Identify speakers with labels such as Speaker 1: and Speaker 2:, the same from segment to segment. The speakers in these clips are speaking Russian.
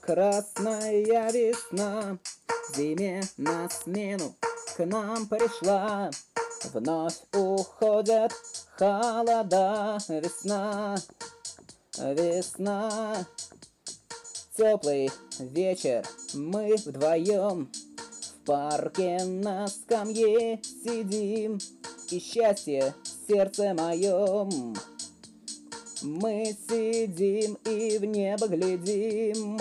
Speaker 1: Красная весна зиме на смену к нам пришла. Вновь уходят холода. Весна, весна. Теплый вечер, мы вдвоем в парке на скамье сидим, и счастье в сердце моем. Мы сидим и в небо глядим.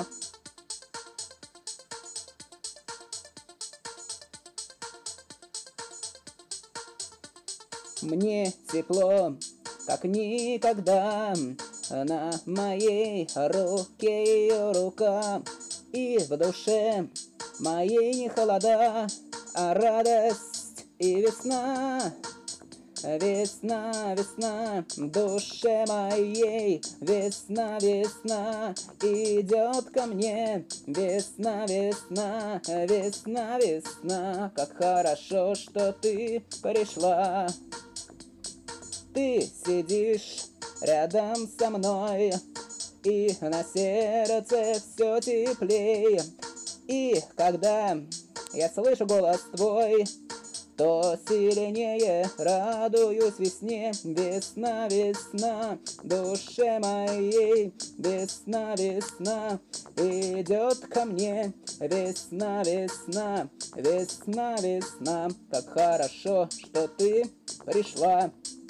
Speaker 1: Мне тепло, как никогда, на моей руке ее рука, и в душе моей не холода, а радость и весна. Весна, весна, в душе моей весна, весна идет ко мне. Весна, весна, весна, весна, как хорошо, что ты пришла. Ты сидишь рядом со мной, и на сердце все теплее. И когда я слышу голос твой, то сильнее радуюсь весне. Весна, весна, душе моей весна, весна идет ко мне. Весна, весна, весна, весна, как хорошо, что ты пришла.